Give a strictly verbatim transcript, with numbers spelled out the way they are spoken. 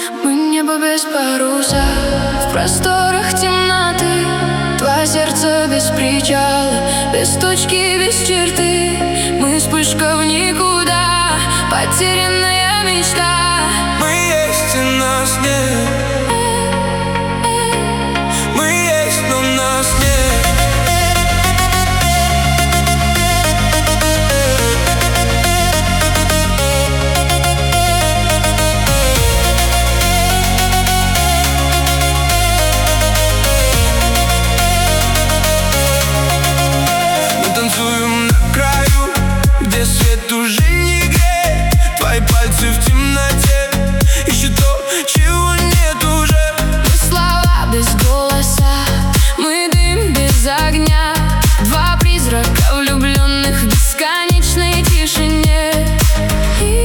Мы небо без паруса, в просторах темноты. Два сердца без причала, без точки, без черты. Мы вспышка в никуда, потерянная мечта. Мы есть и нас нет.